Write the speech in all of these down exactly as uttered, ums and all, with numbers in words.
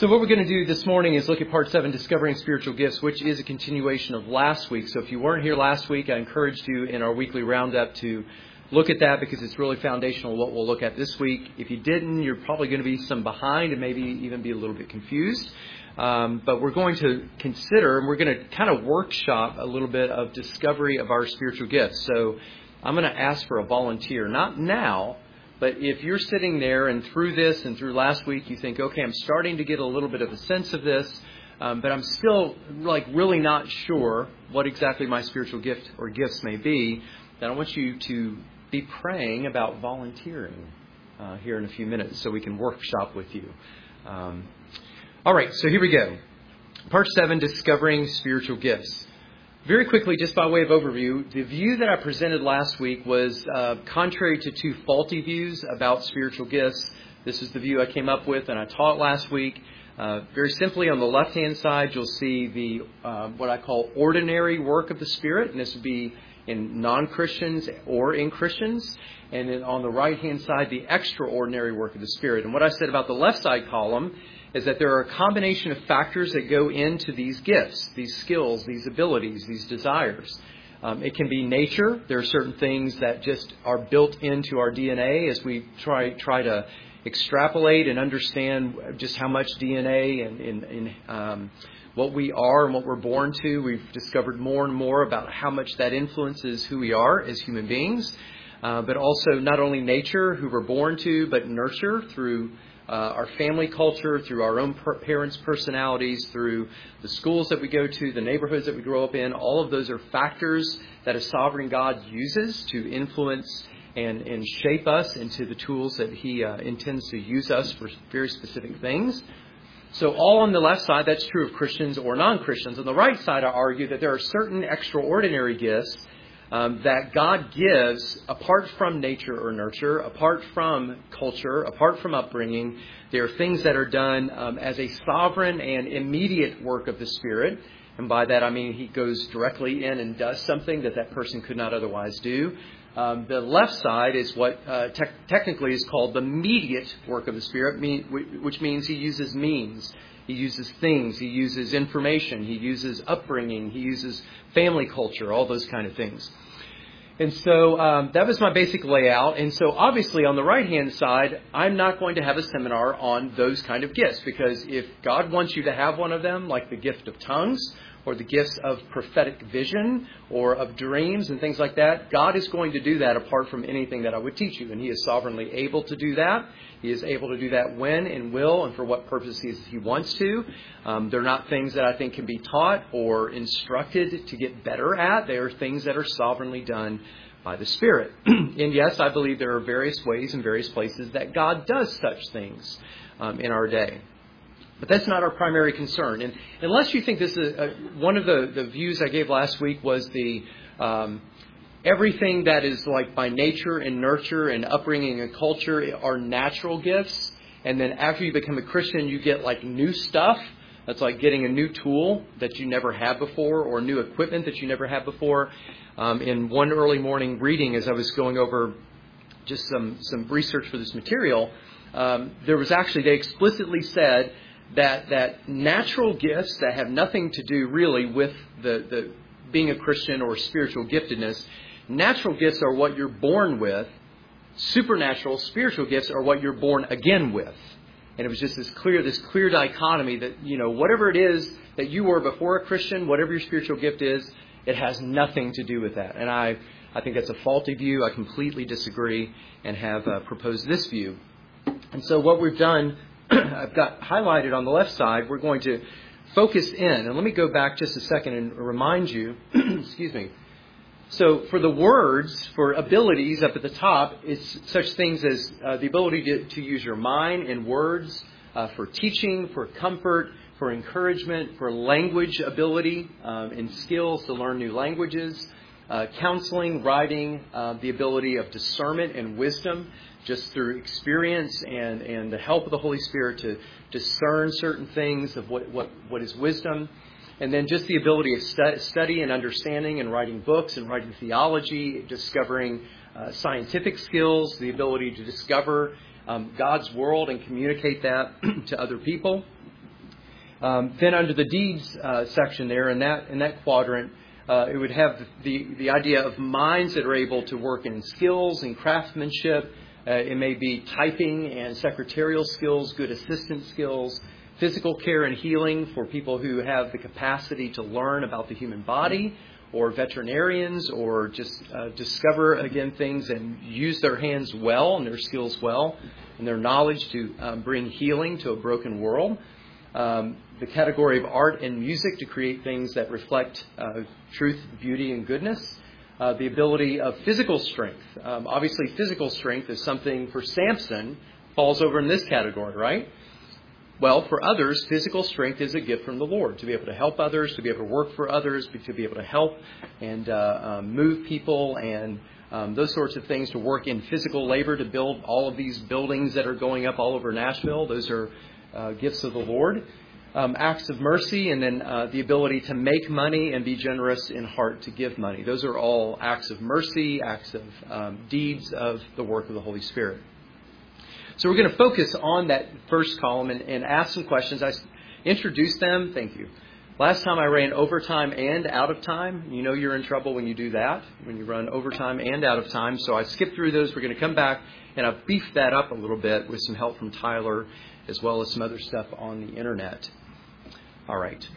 So what we're going to do this morning is look at part seven, Discovering Spiritual Gifts, which is a continuation of last week. So if you weren't here last week, I encouraged you in our weekly roundup to look at that because it's really foundational what we'll look at this week. If you didn't, you're probably going to be some behind and maybe even be a little bit confused. Um, but we're going to consider, and we're going to kind of workshop a little bit of discovery of our spiritual gifts. So I'm going to ask for a volunteer, not now, but if you're sitting there and through this and through last week, you think, okay, I'm starting to get a little bit of a sense of this, um, but I'm still like really not sure what exactly my spiritual gift or gifts may be, then I want you to be praying about volunteering uh, here in a few minutes so we can workshop with you. Um, all right, so here we go. Part seven, Discovering Spiritual Gifts. Very quickly, just by way of overview, the view that I presented last week was uh, contrary to two faulty views about spiritual gifts. This is the view I came up with and I taught last week. Uh, very simply, on the left-hand side, you'll see the uh, what I call ordinary work of the Spirit, and this would be in non-Christians or in Christians. And then on the right-hand side, the extraordinary work of the Spirit. And what I said about the left side column is that there are a combination of factors that go into these gifts, these skills, these abilities, these desires. Um, it can be nature. There are certain things that just are built into our D N A as we try try to extrapolate and understand just how much D N A and, and, and um, what we are and what we're born to. We've discovered more and more about how much that influences who we are as human beings, uh, but also not only nature, who we're born to, but nurture through Uh, our family culture, through our own per- parents' personalities, through the schools that we go to, the neighborhoods that we grow up in. All of those are factors that a sovereign God uses to influence and, and shape us into the tools that he uh, intends to use us for very specific things. So all on the left side, that's true of Christians or non-Christians. On the right side, I argue that there are certain extraordinary gifts Um, that God gives apart from nature or nurture, apart from culture, apart from upbringing. There are things that are done um, as a sovereign and immediate work of the Spirit. And by that I mean he goes directly in and does something that that person could not otherwise do. Um, the left side is what uh, te- technically is called the mediate work of the Spirit, mean, which means he uses means. He uses things. He uses information. He uses upbringing. He uses family culture, all those kind of things. And so um, that was my basic layout. And so obviously on the right-hand side, I'm not going to have a seminar on those kind of gifts, because if God wants you to have one of them, like the gift of tongues or the gifts of prophetic vision or of dreams and things like that, God is going to do that apart from anything that I would teach you. And he is sovereignly able to do that. He is able to do that when and will and for what purposes he wants to. Um, they're not things that I think can be taught or instructed to get better at. They are things that are sovereignly done by the Spirit. And yes, I believe there are various ways and various places that God does such things um, in our day. But that's not our primary concern. And unless you think this is a, one of the, the views I gave last week was the um, everything that is like by nature and nurture and upbringing and culture are natural gifts. And then after you become a Christian, you get like new stuff. That's like getting a new tool that you never had before or new equipment that you never had before. Um, in one early morning reading, as I was going over just some, some research for this material, um, there was actually, they explicitly said that, that natural gifts that have nothing to do really with the, the being a Christian or spiritual giftedness, natural gifts are what you're born with. Supernatural, spiritual gifts are what you're born again with. And it was just this clear, this clear dichotomy that, you know, whatever it is that you were before a Christian, whatever your spiritual gift is, it has nothing to do with that. And I, I think that's a faulty view. I completely disagree and have uh, proposed this view. And so what we've done, I've got highlighted on the left side, we're going to focus in. And let me go back just a second and remind you, excuse me. So for the words, for abilities up at the top, it's such things as uh, the ability to, to use your mind and words uh, for teaching, for comfort, for encouragement, for language ability um, and skills to learn new languages, uh, counseling, writing, uh, the ability of discernment and wisdom just through experience and, and the help of the Holy Spirit to discern certain things of what, what, what is wisdom. And then just the ability of stu- study and understanding and writing books and writing theology, discovering uh, scientific skills, the ability to discover um, God's world and communicate that to other people. Um, then under the deeds uh, section there, in that in that quadrant, uh, it would have the, the idea of minds that are able to work in skills and craftsmanship. Uh, it may be typing and secretarial skills, good assistant skills, physical care and healing for people who have the capacity to learn about the human body, or veterinarians, or just uh, discover, again, things and use their hands well and their skills well and their knowledge to um, bring healing to a broken world. Um, the category of art and music to create things that reflect uh, truth, beauty, and goodness. Uh, the ability of physical strength. Um, obviously, physical strength is something for Samson falls over in this category, right? Well, for others, physical strength is a gift from the Lord, to be able to help others, to be able to work for others, to be able to help and uh, um, move people and um, those sorts of things, to work in physical labor, to build all of these buildings that are going up all over Nashville. Those are uh, gifts of the Lord. Um, acts of mercy, and then uh, the ability to make money and be generous in heart to give money. Those are all acts of mercy, acts of um, deeds of the work of the Holy Spirit. So we're going to focus on that first column and, and ask some questions. I introduced them. Thank you. Last time I ran overtime and out of time. You know you're in trouble when you do that, when you run overtime and out of time. So I skipped through those. We're going to come back and I've beefed that up a little bit with some help from Tyler, as well as some other stuff on the internet. All right.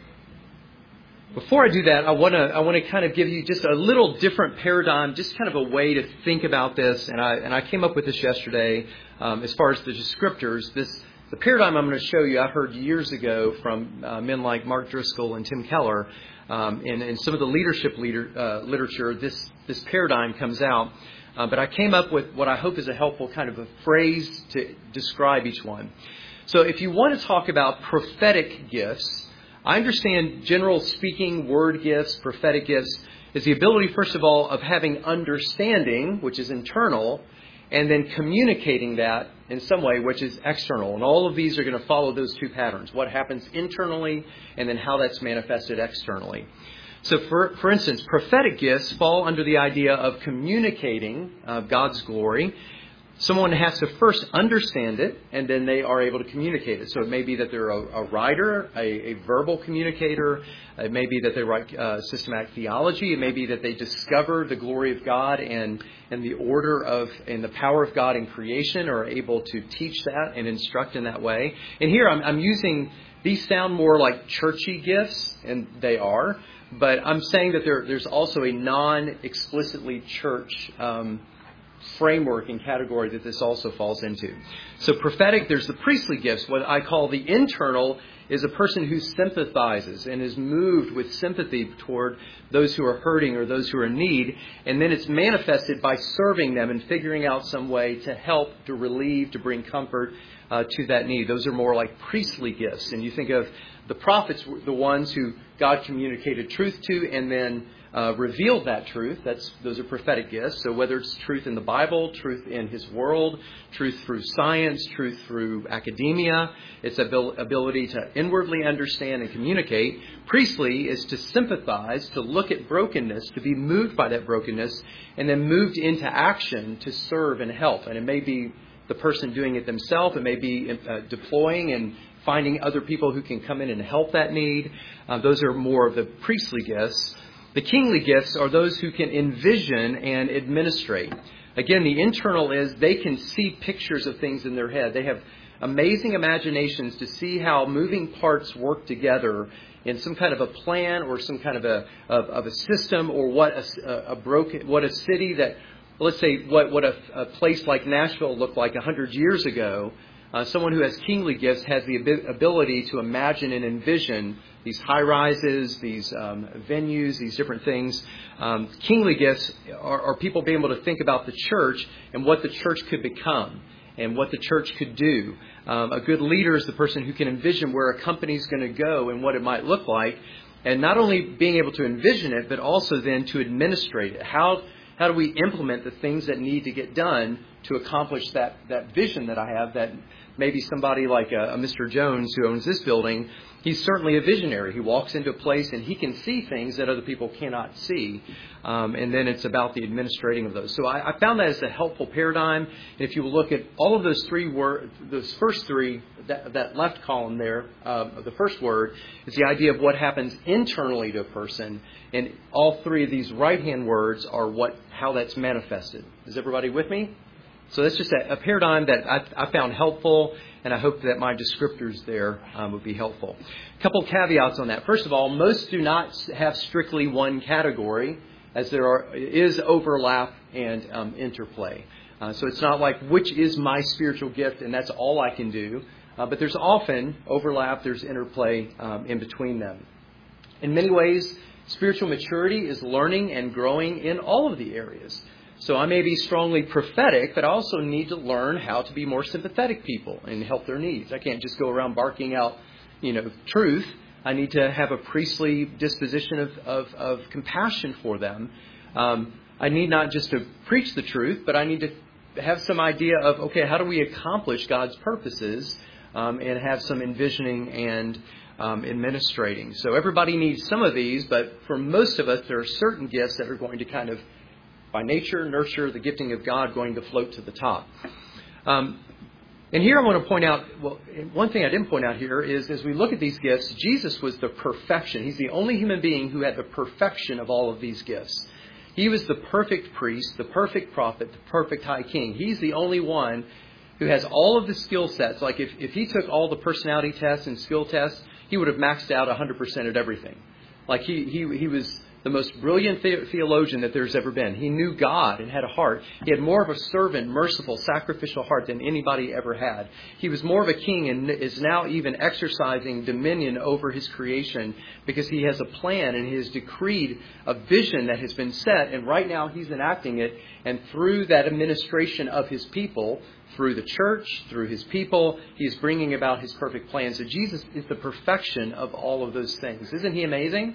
Before I do that, I want to I want to kind of give you just a little different paradigm, just kind of a way to think about this. And I and I came up with this yesterday. Um, as far as the descriptors, this the paradigm I'm going to show you, I heard years ago from uh, men like Mark Driscoll and Tim Keller, um, and in some of the leadership leader, uh, literature. This this paradigm comes out. Uh, but I came up with what I hope is a helpful kind of a phrase to describe each one. So if you want to talk about prophetic gifts, I understand general speaking, word gifts, prophetic gifts, is the ability, first of all, of having understanding, which is internal, and then communicating that in some way, which is external. And all of these are going to follow those two patterns, what happens internally and then how that's manifested externally. So, for, for instance, prophetic gifts fall under the idea of communicating uh, God's glory. Someone has to first understand it, and then they are able to communicate it. So it may be that they're a, a writer, a, a verbal communicator. It may be that they write uh, systematic theology. It may be that they discover the glory of God and, and the order of and the power of God in creation, or are able to teach that and instruct in that way. And here I'm, I'm using, these sound more like churchy gifts, and they are. But I'm saying that there, there's also a non-explicitly church um framework and category that this also falls into. So prophetic, there's the priestly gifts. What I call the internal is a person who sympathizes and is moved with sympathy toward those who are hurting or those who are in need. And then it's manifested by serving them and figuring out some way to help, to relieve, to bring comfort uh, to that need. Those are more like priestly gifts. And you think of the prophets, the ones who God communicated truth to and then Uh, revealed that truth. That's those are prophetic gifts. So whether it's truth in the Bible, truth in His world, truth through science, truth through academia, it's abil- ability to inwardly understand and communicate. Priestly is to sympathize, to look at brokenness, to be moved by that brokenness, and then moved into action to serve and help. And it may be the person doing it themselves. It may be uh, deploying and finding other people who can come in and help that need. Uh, those are more of the priestly gifts. The kingly gifts are those who can envision and administrate. Again, the internal is they can see pictures of things in their head. They have amazing imaginations to see how moving parts work together in some kind of a plan or some kind of a of, of a system, or what a, a broken what a city that, let's say, what what a, a place like Nashville looked like a hundred years ago. Uh, someone who has kingly gifts has the ability to imagine and envision these high rises, these um, venues, these different things. Um, kingly gifts are, are people being able to think about the church and what the church could become and what the church could do. Um, a good leader is the person who can envision where a company is going to go and what it might look like. And not only being able to envision it, but also then to administrate it. How how do we implement the things that need to get done to accomplish that, that vision that I have, that maybe somebody like a, a Mister Jones who owns this building He's certainly a visionary. He walks into a place and he can see things that other people cannot see. Um, and then it's about the administrating of those. So I, I found that as a helpful paradigm. And if you look at all of those three words, those first three, that, that left column there, uh, of the first word, is the idea of what happens internally to a person. And all three of these right-hand words are what how that's manifested. Is everybody with me? So that's just a, a paradigm that I, I found helpful, and I hope that my descriptors there um, would be helpful. A couple caveats on that. First of all, most do not have strictly one category, as there are is overlap and um, interplay. Uh, so it's not like, which is my spiritual gift, and that's all I can do. Uh, but there's often overlap, there's interplay um, in between them. In many ways, spiritual maturity is learning and growing in all of the areas. So I may be strongly prophetic, but I also need to learn how to be more sympathetic people and help their needs. I can't just go around barking out, you know, truth. I need to have a priestly disposition of, of, of compassion for them. Um, I need not just to preach the truth, but I need to have some idea of, okay, how do we accomplish God's purposes um, and have some envisioning and um, administrating. So everybody needs some of these, but for most of us, there are certain gifts that are going to kind of, by nature, nurture the gifting of God going to float to the top. Um, and here I want to point out, well, one thing I didn't point out here is as we look at these gifts, Jesus was the perfection. He's the only human being who had the perfection of all of these gifts. He was the perfect priest, the perfect prophet, the perfect high king. He's the only one who has all of the skill sets. Like if, if he took all the personality tests and skill tests, he would have maxed out one hundred percent at everything. Like he, he, he was the most brilliant the- theologian that there's ever been. He knew God and had a heart. He had more of a servant, merciful, sacrificial heart than anybody ever had. He was more of a king and is now even exercising dominion over his creation because he has a plan and he has decreed a vision that has been set. And right now he's enacting it. And through that administration of his people, through the church, through his people, he is bringing about his perfect plan. So Jesus is the perfection of all of those things. Isn't he amazing?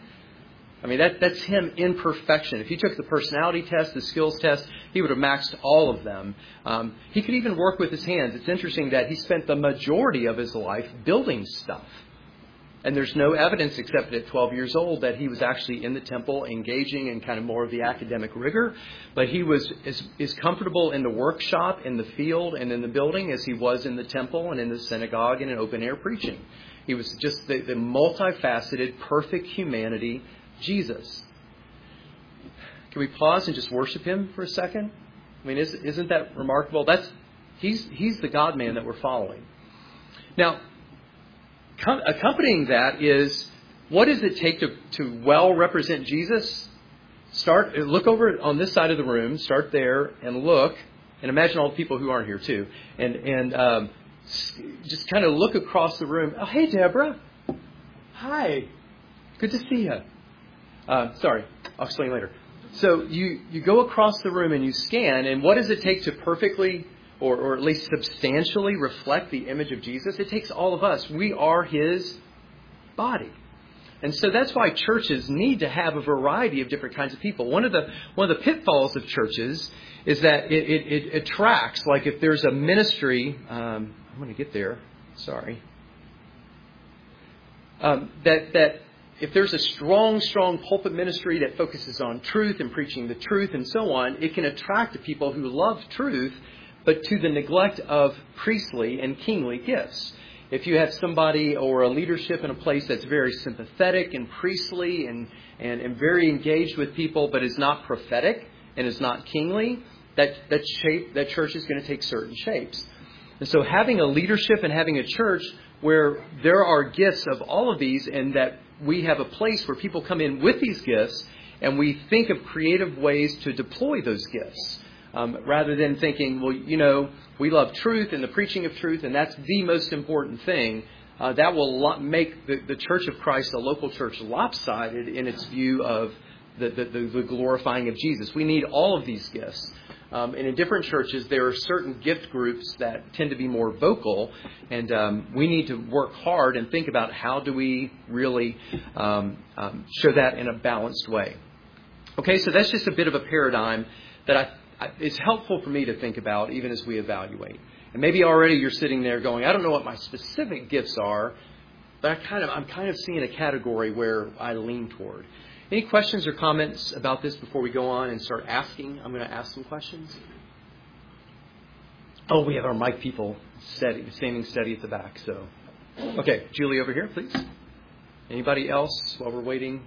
I mean, that, that's him in perfection. If he took the personality test, the skills test, he would have maxed all of them. Um, he could even work with his hands. It's interesting that he spent the majority of his life building stuff. And there's no evidence except at twelve years old that he was actually in the temple engaging in kind of more of the academic rigor. But he was as, as comfortable in the workshop, in the field, and in the building as he was in the temple and in the synagogue and in open air preaching. He was just the, the multifaceted, perfect humanity Jesus. Can we pause and just worship him for a second? I mean, isn't, isn't that remarkable? That's he's he's the God-man that we're following. Now, com- accompanying that is, what does it take to, to well represent Jesus? Start look over on this side of the room. Start there and look, and imagine all the people who aren't here too, and and um, just kind of look across the room. Oh, hey, Deborah. Hi. Good to see you. Uh, sorry, I'll explain later. So you, you go across the room and you scan, and what does it take to perfectly or, or at least substantially reflect the image of Jesus? It takes all of us. We are his body. And so that's why churches need to have a variety of different kinds of people. One of the one of the pitfalls of churches is that it, it, it attracts, like if there's a ministry, um, I'm going to get there, sorry, um, that that if there's a strong, strong pulpit ministry that focuses on truth and preaching the truth and so on, it can attract the people who love truth, but to the neglect of priestly and kingly gifts. If you have somebody or a leadership in a place that's very sympathetic and priestly and, and, and very engaged with people, but is not prophetic and is not kingly, that, that shape, that church is going to take certain shapes. And so having a leadership and having a church where there are gifts of all of these, and that we have a place where people come in with these gifts and we think of creative ways to deploy those gifts. Um, rather than thinking, well, you know, we love truth and the preaching of truth, and that's the most important thing. Uh, that will lo- make the, the Church of Christ, the local church, lopsided in its view of the, the, the, the glorifying of Jesus. We need all of these gifts. Um, and in different churches, there are certain gift groups that tend to be more vocal, and um, we need to work hard and think about how do we really um, um, show that in a balanced way. Okay, so that's just a bit of a paradigm that I it's helpful for me to think about even as we evaluate. And maybe already you're sitting there going, I don't know what my specific gifts are, but I kind of, I'm kind of seeing a category where I lean toward. Any questions or comments about this before we go on and start asking? I'm going to ask some questions. Oh, we have our mic people steady, standing steady at the back. So, okay, Julie over here, please. Anybody else while we're waiting?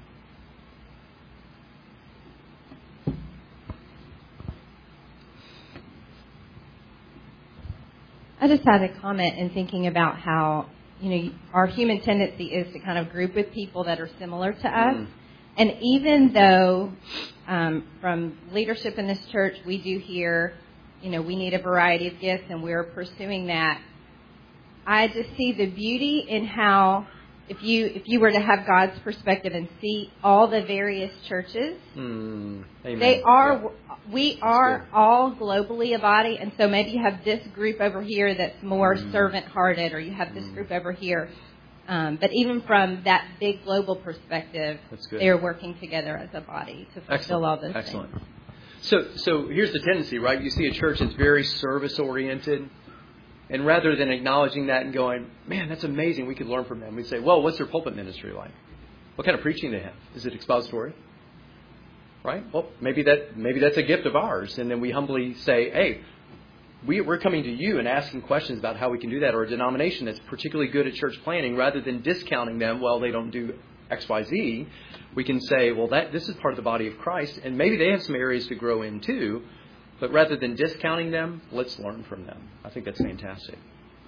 I just had a comment in thinking about how, you know, our human tendency is to kind of group with people that are similar to us. Mm. And even though um, from leadership in this church, we do hear, you know, we need a variety of gifts and we're pursuing that, I just see the beauty in how if you if you were to have God's perspective and see all the various churches, mm, they are, yeah. we are all globally a body. And so maybe you have this group over here that's more mm. servant-hearted, or you have this mm. group over here. Um, but even from that big global perspective, they're working together as a body to fulfill Excellent. all those Excellent. things. So, so here's the tendency, right? You see a church that's very service-oriented. And rather than acknowledging that and going, man, that's amazing, we could learn from them, we'd say, well, what's their pulpit ministry like? What kind of preaching they have? Is it expository? Right? Well, maybe that maybe that's a gift of ours. And then we humbly say, hey, we, we're coming to you and asking questions about how we can do that. Or a denomination that's particularly good at church planning, rather than discounting them, well, they don't do X, Y, Z, we can say, well, that this is part of the body of Christ, and maybe they have some areas to grow in too. But rather than discounting them, let's learn from them. I think that's fantastic.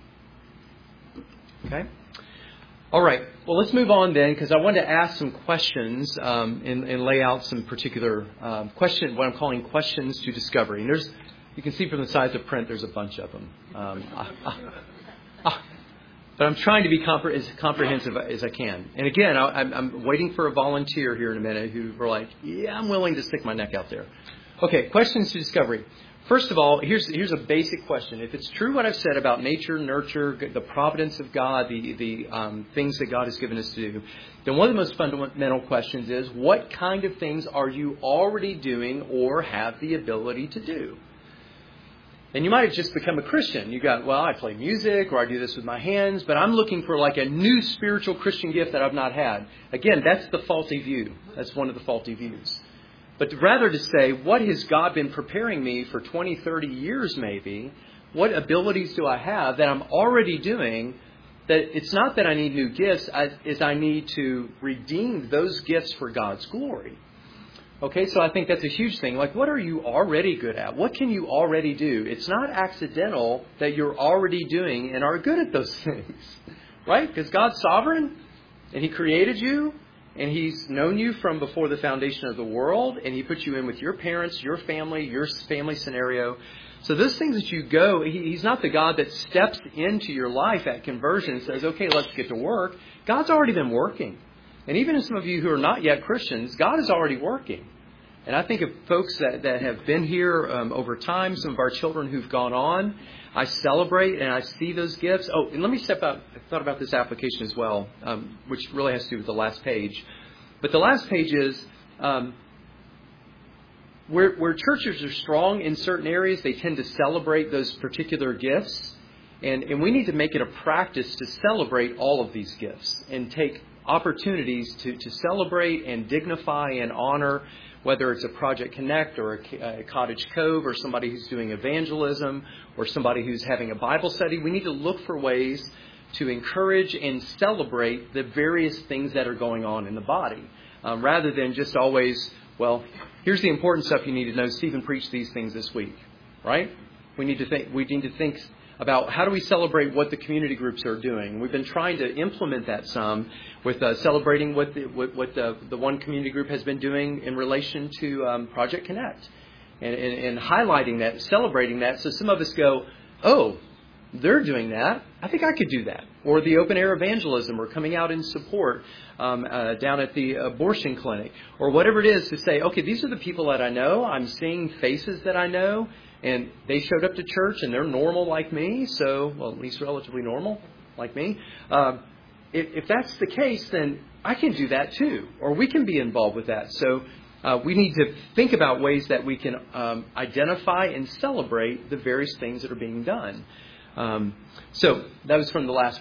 Okay? All right. Well, let's move on then, because I wanted to ask some questions um, and, and lay out some particular um, question, what I'm calling questions to discovery. And there's, you can see from the size of print, there's a bunch of them. Um, ah, ah, ah. But I'm trying to be compre- as comprehensive as I can. And again, I, I'm, I'm waiting for a volunteer here in a minute who are like, yeah, I'm willing to stick my neck out there. Okay, questions to discovery. First of all, here's here's a basic question. If it's true what I've said about nature, nurture, the providence of God, the, the um, things that God has given us to do, then one of the most fundamental questions is, what kind of things are you already doing or have the ability to do? And you might have just become a Christian. You got, well, I play music or I do this with my hands, but I'm looking for like a new spiritual Christian gift that I've not had. Again, that's the faulty view. That's one of the faulty views. But rather to say, what has God been preparing me for twenty, thirty years maybe? What abilities do I have that I'm already doing? That it's not that I need new gifts, is I need to redeem those gifts for God's glory. Okay, so I think that's a huge thing. Like, what are you already good at? What can you already do? It's not accidental that you're already doing and are good at those things. Right? Because God's sovereign and He created you. And He's known you from before the foundation of the world. And He put you in with your parents, your family, your family scenario. So those things that you go, he, He's not the God that steps into your life at conversion and says, okay, let's get to work. God's already been working. And even in some of you who are not yet Christians, God is already working. And I think of folks that, that have been here um, over time, some of our children who've gone on, I celebrate and I see those gifts. Oh, and let me step out. I thought about this application as well, um, which really has to do with the last page. But the last page is um, where, where churches are strong in certain areas, they tend to celebrate those particular gifts. And, and we need to make it a practice to celebrate all of these gifts and take opportunities to, to celebrate and dignify and honor, whether it's a Project Connect or a, a Cottage Cove or somebody who's doing evangelism or somebody who's having a Bible study. We need to look for ways to encourage and celebrate the various things that are going on in the body, um, rather than just always, well, here's the important stuff you need to know. Stephen preached these things this week, right? We need to think. We need to think about how do we celebrate what the community groups are doing. We've been trying to implement that some with uh, celebrating what the, what, what the, the one community group has been doing in relation to um, Project Connect, and, and, and highlighting that, celebrating that. So some of us go, oh, they're doing that. I think I could do that. Or the open air evangelism, or coming out in support um, uh, down at the abortion clinic, or whatever it is, to say, okay, these are the people that I know. I'm seeing faces that I know. And they showed up to church and they're normal like me. So, well, at least relatively normal like me. Um, if, if that's the case, then I can do that too. Or we can be involved with that. So uh, we need to think about ways that we can um, identify and celebrate the various things that are being done. Um, so that was from the last one.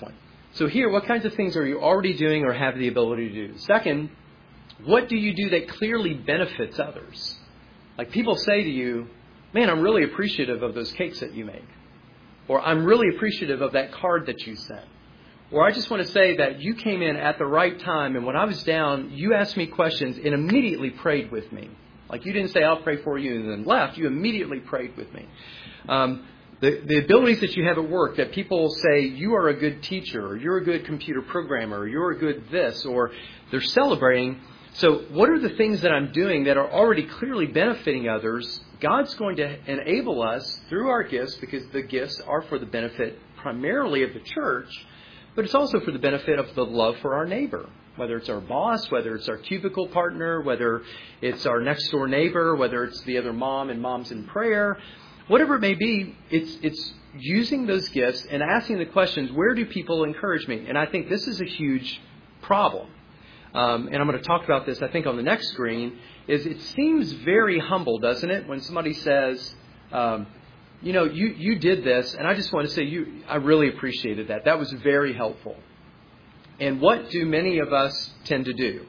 So here, what kinds of things are you already doing or have the ability to do? Second, what do you do that clearly benefits others? Like people say to you, man, I'm really appreciative of those cakes that you make. Or I'm really appreciative of that card that you sent. Or I just want to say that you came in at the right time, and when I was down, you asked me questions and immediately prayed with me. Like you didn't say, I'll pray for you, and then left. You immediately prayed with me. Um, the, the abilities that you have at work, that people say, you are a good teacher, or you're a good computer programmer, or you're a good this, or they're celebrating. So what are the things that I'm doing that are already clearly benefiting others? God's going to enable us through our gifts, because the gifts are for the benefit primarily of the church, but it's also for the benefit of the love for our neighbor, whether it's our boss, whether it's our cubicle partner, whether it's our next door neighbor, whether it's the other mom and moms in prayer, whatever it may be. It's it's using those gifts and asking the questions, where do people encourage me? And I think this is a huge problem. Um, and I'm going to talk about this, I think, on the next screen, is it seems very humble, doesn't it, when somebody says, um, you know, you, you did this, and I just want to say, you, I really appreciated that. That was very helpful. And what do many of us tend to do?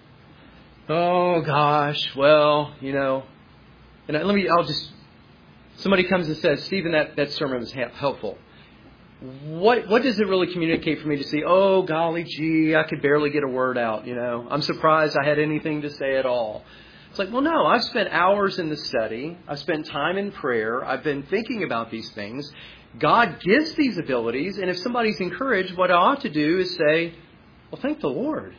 Oh, gosh, well, you know, and let me, I'll just, somebody comes and says, Stephen, that, that sermon was helpful. What what does it really communicate for me to see, oh, golly gee, I could barely get a word out, you know. I'm surprised I had anything to say at all. It's like, well, no, I've spent hours in the study. I've spent time in prayer. I've been thinking about these things. God gives these abilities, and if somebody's encouraged, what I ought to do is say, well, thank the Lord.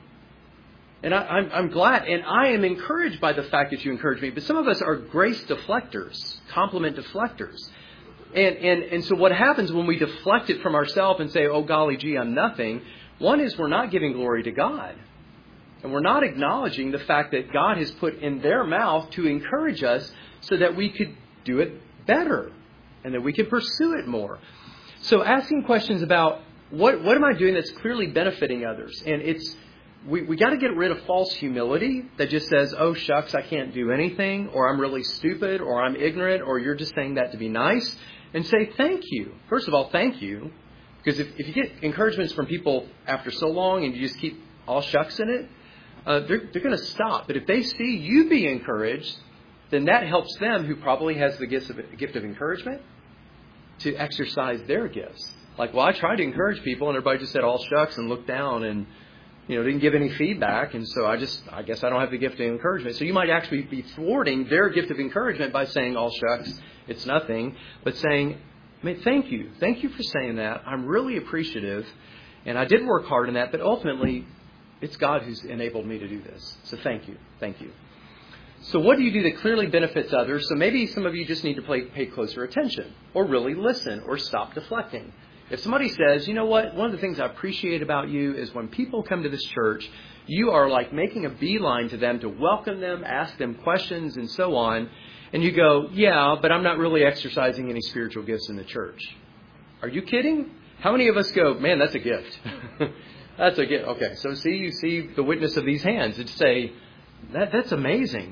And I, I'm, I'm glad, and I am encouraged by the fact that you encourage me. But some of us are grace deflectors, compliment deflectors. And, and and so what happens when we deflect it from ourselves and say, oh, golly gee, I'm nothing, one is we're not giving glory to God. And we're not acknowledging the fact that God has put in their mouth to encourage us so that we could do it better and that we could pursue it more. So asking questions about what what am I doing that's clearly benefiting others? And it's we, we got to get rid of false humility that just says, oh, shucks, I can't do anything, or I'm really stupid, or I'm ignorant, or you're just saying that to be nice. And say thank you. First of all, thank you. Because if, if you get encouragements from people after so long and you just keep all shucks in it, uh, they're, they're going to stop. But if they see you be encouraged, then that helps them, who probably has the gift of, gift of encouragement, to exercise their gifts. Like, well, I tried to encourage people and everybody just said all shucks and looked down and, you know, didn't give any feedback. And so I just, I guess I don't have the gift of encouragement. So you might actually be thwarting their gift of encouragement by saying all shucks, it's nothing, but saying, I mean, thank you. Thank you for saying that. I'm really appreciative. And I did work hard on that, but ultimately it's God who's enabled me to do this. So thank you. Thank you. So what do you do that clearly benefits others? So maybe some of you just need to pay, pay closer attention, or really listen, or stop deflecting. If somebody says, you know what, one of the things I appreciate about you is when people come to this church, you are like making a beeline to them to welcome them, ask them questions, and so on. And you go, yeah, but I'm not really exercising any spiritual gifts in the church. Are you kidding? How many of us go, man, that's a gift. That's a gift. Okay, so see, you see the witness of these hands. It'd say, that, that's amazing.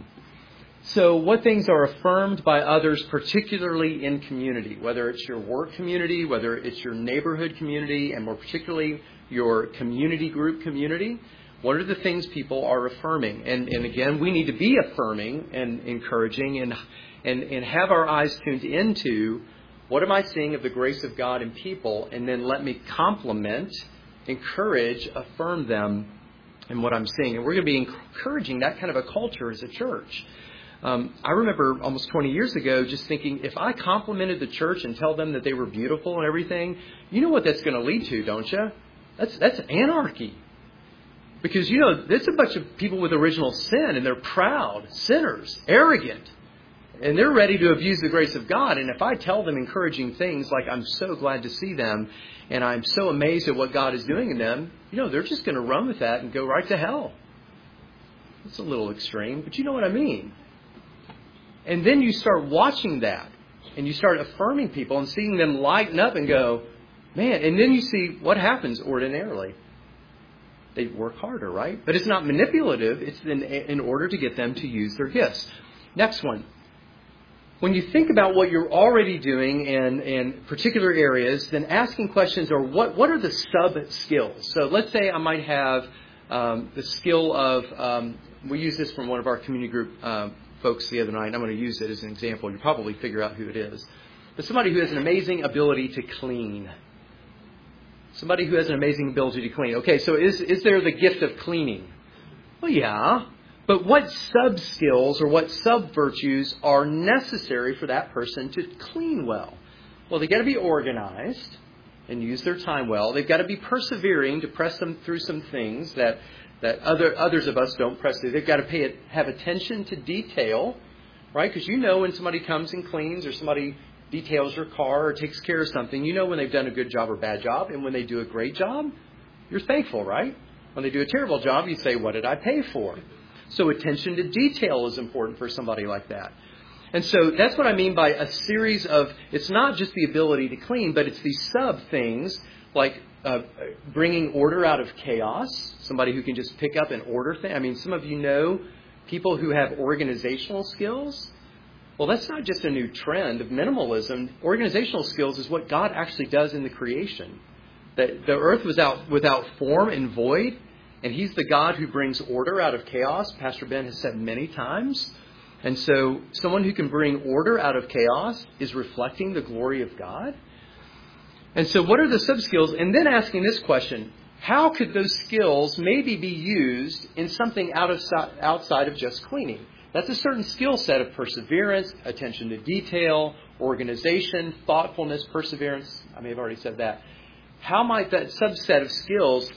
So what things are affirmed by others, particularly in community, whether it's your work community, whether it's your neighborhood community, and more particularly your community group community? What are the things people are affirming? And, and again, we need to be affirming and encouraging and, and, and have our eyes tuned into what am I seeing of the grace of God in people, and then let me compliment, encourage, affirm them in what I'm seeing. And we're going to be encouraging that kind of a culture as a church. Um, I remember almost twenty years ago just thinking, if I complimented the church and tell them that they were beautiful and everything, you know what that's going to lead to, don't you? That's that's anarchy. Because, you know, there's a bunch of people with original sin, and they're proud, sinners, arrogant, and they're ready to abuse the grace of God. And if I tell them encouraging things like, I'm so glad to see them, and I'm so amazed at what God is doing in them, you know, they're just going to run with that and go right to hell. It's a little extreme, but you know what I mean. And then you start watching that, and you start affirming people and seeing them lighten up and go, man, and then you see what happens ordinarily. They work harder, right? But it's not manipulative. It's in, in order to get them to use their gifts. Next one. when you think about what you're already doing in, in particular areas, then asking questions are what, what are the sub-skills? So let's say I might have um, the skill of, um, we used this from one of our community group uh, folks the other night, and I'm going to use it as an example. You'll probably figure out who it is. But somebody who has an amazing ability to clean. Somebody who has an amazing ability to clean. Okay, so is, is there the gift of cleaning? Well, yeah. But what sub-skills or what sub-virtues are necessary for that person to clean well? Well, they've got to be organized and use their time well. They've got to be persevering to press them through some things that, that other others of us don't press through. They've got to pay it, have attention to detail, right? Because you know when somebody comes and cleans or somebody details your car or takes care of something, you know when they've done a good job or bad job. And when they do a great job, you're thankful, right? When they do a terrible job, you say, what did I pay for? So attention to detail is important for somebody like that. And so that's what I mean by a series of, it's not just the ability to clean, but it's these sub things like uh, bringing order out of chaos, somebody who can just pick up and order things. I mean, some of you know people who have organizational skills. Well, that's not just a new trend of minimalism. Organizational skills is what God actually does in the creation. That the earth was out without form and void. And He's the God who brings order out of chaos, Pastor Ben has said many times. And so someone who can bring order out of chaos is reflecting the glory of God. And so what are the sub-skills? And then asking this question, how could those skills maybe be used in something out of, outside of just cleaning? That's a certain skill set of perseverance, attention to detail, organization, thoughtfulness, perseverance. I may have already said that. How might that subset of skills,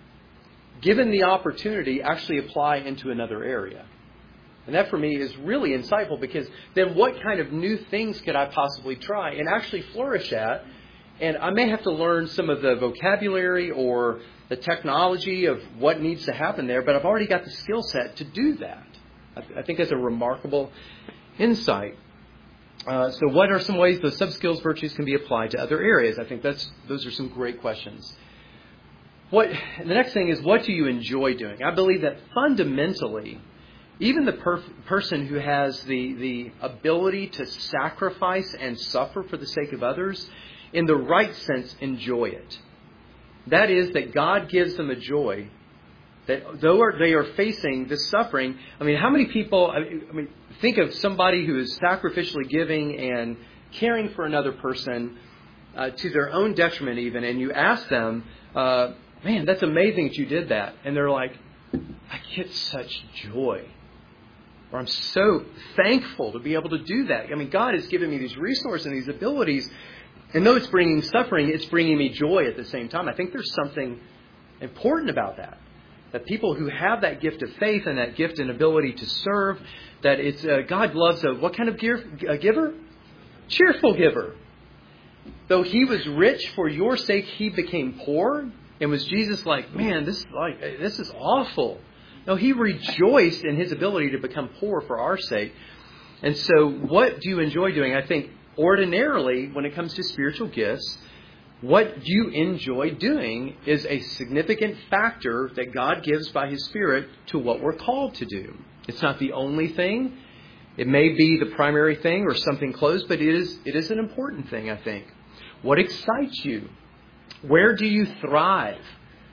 given the opportunity, actually apply into another area? And that for me is really insightful, because then what kind of new things could I possibly try and actually flourish at? And I may have to learn some of the vocabulary or the technology of what needs to happen there, but I've already got the skill set to do that. I, th- I think that's a remarkable insight. Uh, so what are some ways those sub-skills virtues can be applied to other areas? I think that's those are some great questions. What the next thing is, what do you enjoy doing? I believe that fundamentally, even the per- person who has the, the ability to sacrifice and suffer for the sake of others, in the right sense, enjoy it. That is, that God gives them a joy that though they are facing this suffering. I mean, how many people, I mean, think of somebody who is sacrificially giving and caring for another person uh, to their own detriment even, and you ask them, uh, man, that's amazing that you did that. And they're like, I get such joy. Or I'm so thankful to be able to do that. I mean, God has given me these resources and these abilities. And though it's bringing suffering, it's bringing me joy at the same time. I think there's something important about that. That people who have that gift of faith and that gift and ability to serve, that it's uh, God loves a, what kind of give, a giver? Cheerful giver. Though He was rich, for your sake He became poor. And was Jesus like, man, this is like this is awful? No, He rejoiced in His ability to become poor for our sake. And so what do you enjoy doing? I think ordinarily, when it comes to spiritual gifts, what you enjoy doing is a significant factor that God gives by His Spirit to what we're called to do. It's not the only thing. It may be the primary thing or something close, but it is it is an important thing, I think. What excites you? Where do you thrive?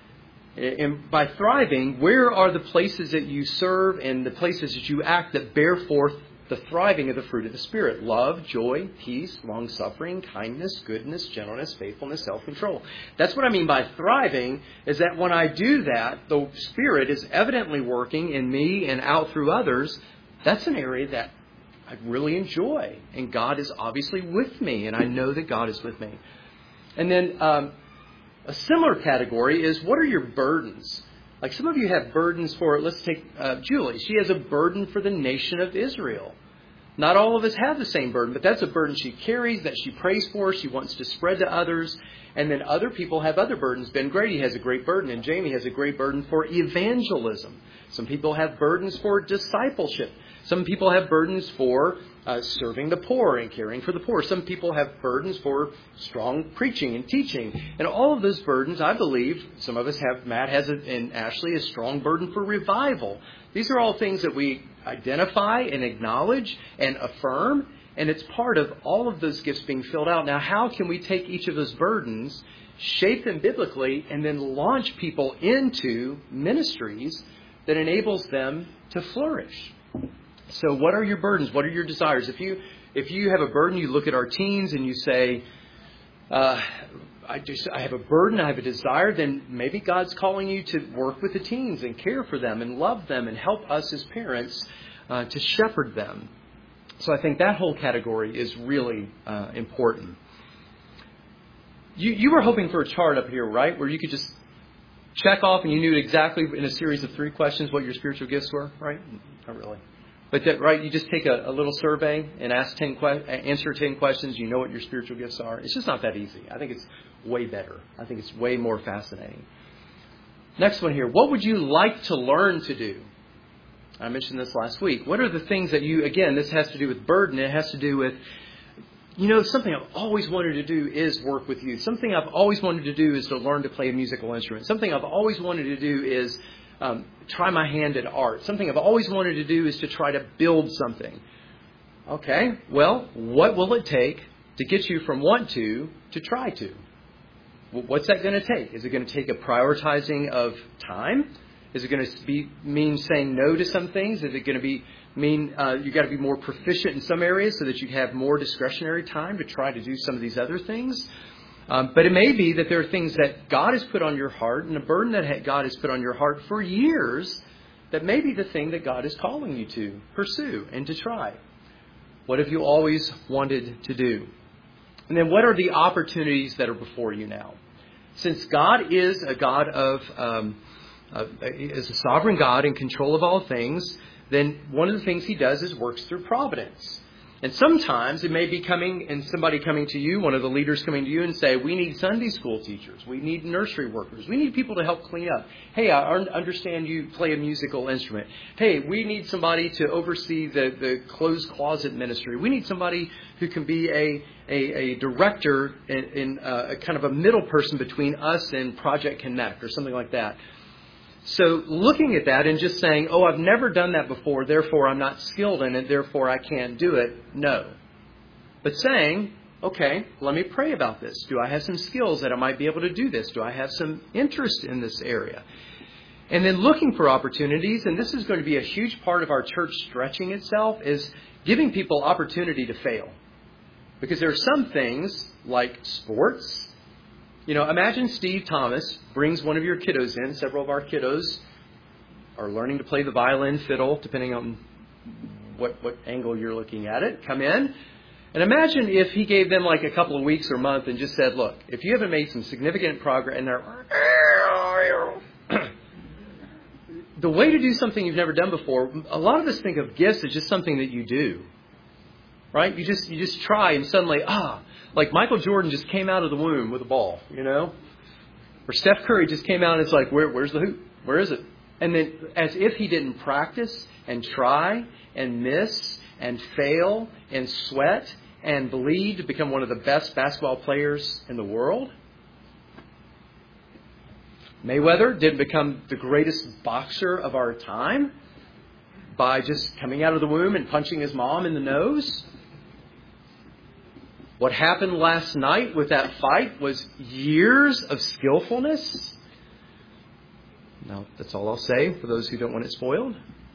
And by thriving, where are the places that you serve and the places that you act that bear forth the thriving of the fruit of the Spirit? Love, joy, peace, long-suffering, kindness, goodness, gentleness, faithfulness, self-control. That's what I mean by thriving, is that when I do that, the Spirit is evidently working in me and out through others. That's an area that I really enjoy. And God is obviously with me, and I know that God is with me. And then um, a similar category is, what are your burdens? Like some of you have burdens for, let's take uh, Julie. She has a burden for the nation of Israel. Not all of us have the same burden, but that's a burden she carries, that she prays for, she wants to spread to others. And then other people have other burdens. Ben Grady has a great burden, and Jamie has a great burden for evangelism. Some people have burdens for discipleship. Some people have burdens for uh, serving the poor and caring for the poor. Some people have burdens for strong preaching and teaching. And all of those burdens, I believe, some of us have, Matt has, a, and Ashley, a strong burden for revival. These are all things that we identify and acknowledge and affirm. And it's part of all of those gifts being filled out. Now, how can we take each of those burdens, shape them biblically, and then launch people into ministries that enables them to flourish? So what are your burdens? What are your desires? If you if you have a burden, you look at our teens and you say, uh, I just I have a burden, I have a desire, then maybe God's calling you to work with the teens and care for them and love them and help us as parents uh, to shepherd them. So I think that whole category is really uh, important. You you were hoping for a chart up here, right? Where you could just check off and you knew exactly in a series of three questions what your spiritual gifts were, right? Not really. But that, right, you just take a, a little survey and ask ten que- answer ten questions. You know what your spiritual gifts are. It's just not that easy. I think it's way better. I think it's way more fascinating. Next one here. What would you like to learn to do? I mentioned this last week. What are the things that you, again, this has to do with burden. It has to do with, you know, something I've always wanted to do is work with youth. Something I've always wanted to do is to learn to play a musical instrument. Something I've always wanted to do is um, try my hand at art. Something I've always wanted to do is to try to build something. Okay, well, what will it take to get you from want to to try to? What's that going to take? Is it going to take a prioritizing of time? Is it going to be mean saying no to some things? Is it going to be mean uh, you got to be more proficient in some areas so that you have more discretionary time to try to do some of these other things? Um, but it may be that there are things that God has put on your heart and a burden that God has put on your heart for years that may be the thing that God is calling you to pursue and to try. What have you always wanted to do? And then what are the opportunities that are before you now? Since God is a God of, um, uh, is a sovereign God in control of all things, then one of the things he does is works through providence. And sometimes it may be coming and somebody coming to you, one of the leaders coming to you and say, we need Sunday school teachers. We need nursery workers. We need people to help clean up. Hey, I understand you play a musical instrument. Hey, we need somebody to oversee the, the closed closet ministry. We need somebody who can be a, a, a director in, in uh, a kind of a middle person between us and Project Connect or something like that. So looking at that and just saying, oh, I've never done that before, therefore I'm not skilled in it, therefore I can't do it. No. But saying, okay, let me pray about this. Do I have some skills that I might be able to do this? Do I have some interest in this area? And then looking for opportunities, and this is going to be a huge part of our church stretching itself, is giving people opportunity to fail. Because there are some things like sports. You know, imagine Steve Thomas brings one of your kiddos in. Several of our kiddos are learning to play the violin, fiddle, depending on what, what angle you're looking at it. Come in. And imagine if he gave them like a couple of weeks or a month and just said, look, if you haven't made some significant progress, and they're... the way to do something you've never done before, a lot of us think of gifts as just something that you do. Right? You just you just try and suddenly, ah, like Michael Jordan just came out of the womb with a ball, you know? Or Steph Curry just came out and it's like, Where, where's the hoop? Where is it? And then as if he didn't practice and try and miss and fail and sweat and bleed to become one of the best basketball players in the world. Mayweather didn't become the greatest boxer of our time by just coming out of the womb and punching his mom in the nose. What happened last night with that fight was years of skillfulness. Now, that's all I'll say for those who don't want it spoiled.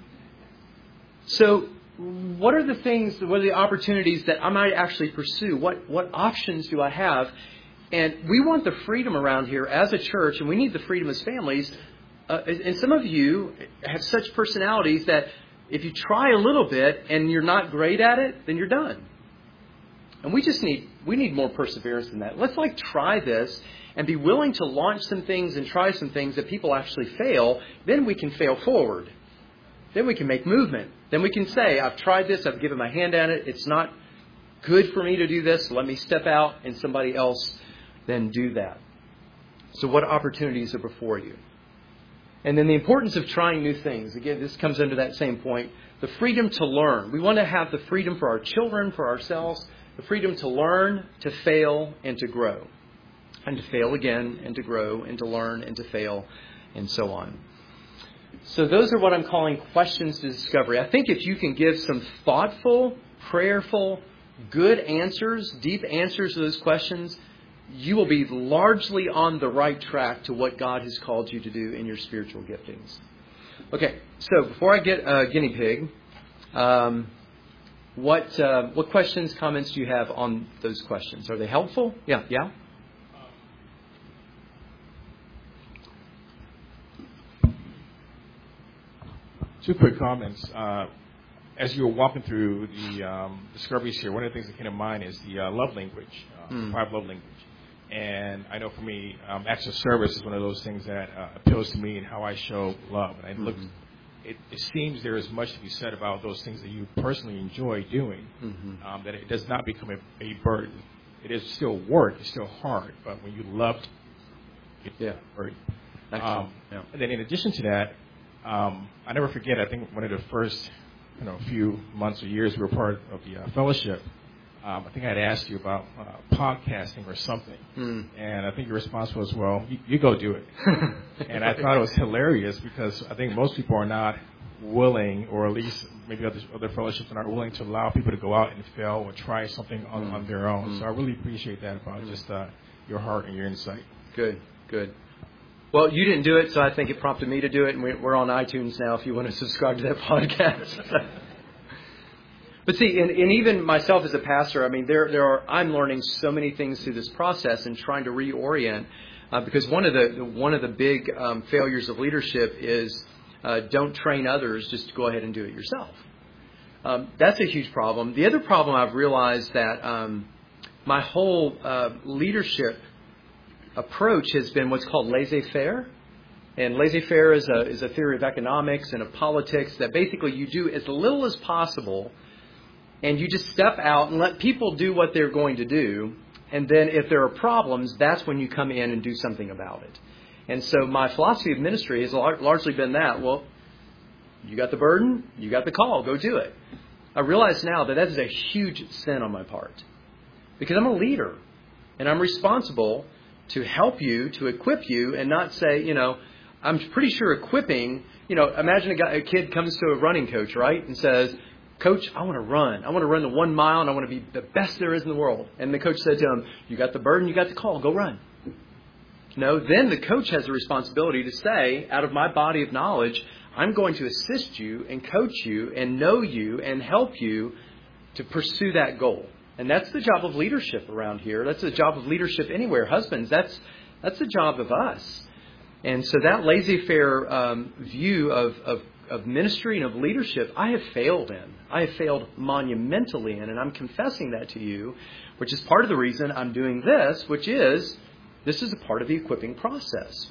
So, what are the things, what are the opportunities that I might actually pursue? What, what options do I have? And we want the freedom around here as a church, and we need the freedom as families. Uh, and some of you have such personalities that if you try a little bit and you're not great at it, then you're done. And we just need, we need more perseverance than that. Let's like try this and be willing to launch some things and try some things that people actually fail. Then we can fail forward. Then we can make movement. Then we can say, I've tried this. I've given my hand at it. It's not good for me to do this. Let me step out and somebody else then do that. So what opportunities are before you? And then the importance of trying new things. Again, this comes under that same point. The freedom to learn. We want to have the freedom for our children, for ourselves, the freedom to learn, to fail, and to grow. And to fail again, and to grow, and to learn, and to fail, and so on. So those are what I'm calling questions to discovery. I think if you can give some thoughtful, prayerful, good answers, deep answers to those questions, you will be largely on the right track to what God has called you to do in your spiritual giftings. Okay, so before I get a guinea pig, um, what uh, what questions, comments do you have on those questions? Are they helpful? Yeah, yeah. Two quick comments. Uh, as you were walking through the um, discoveries here, one of the things that came to mind is the uh, love language, uh, mm. the five love language. And I know for me, um, acts of service is one of those things that uh, appeals to me and how I show love. And I mm-hmm. look, it, it seems there is much to be said about those things that you personally enjoy doing, mm-hmm. um, that it does not become a, a burden. It is still work. It's still hard. But when you love, it's yeah. a burden. Um, yeah. And then in addition to that, um, I never forget, I think one of the first you know, few months or years we were part of the uh, fellowship, Um, I think I had asked you about uh, podcasting or something, mm. and I think your response was, well, you, you go do it. And I thought it was hilarious because I think most people are not willing, or at least maybe other, other fellowships are not willing to allow people to go out and fail or try something on, mm. on their own. Mm. So I really appreciate that about mm. just uh, your heart and your insight. Good, good. Well, you didn't do it, so I think it prompted me to do it, and we're on iTunes now if you want to subscribe to that podcast. But see, and, and even myself as a pastor, I mean, there there are I'm learning so many things through this process and trying to reorient, uh, because one of the one of the big um, failures of leadership is uh, don't train others, just go ahead and do it yourself. Um, that's a huge problem. The other problem I've realized that um, my whole uh, leadership approach has been what's called laissez-faire. And laissez-faire is a is a theory of economics and of politics that basically you do as little as possible. And you just step out and let people do what they're going to do. And then if there are problems, that's when you come in and do something about it. And so my philosophy of ministry has largely been that. Well, you got the burden, you got the call, go do it. I realize now that that is a huge sin on my part. Because I'm a leader. And I'm responsible to help you, to equip you, and not say, you know, I'm pretty sure equipping, you know, imagine a, guy, a kid comes to a running coach, right, and says, Coach, I want to run. I want to run the one mile, and I want to be the best there is in the world. And the coach said to him, you got the burden, you got the call, go run. No, then the coach has the responsibility to say, out of my body of knowledge, I'm going to assist you and coach you and know you and help you to pursue that goal. And that's the job of leadership around here. That's the job of leadership anywhere. Husbands, that's that's the job of us. And so that laissez-faire um, view of, of of ministry and of leadership, I have failed in. I have failed monumentally in, and I'm confessing that to you, which is part of the reason I'm doing this, which is, this is a part of the equipping process.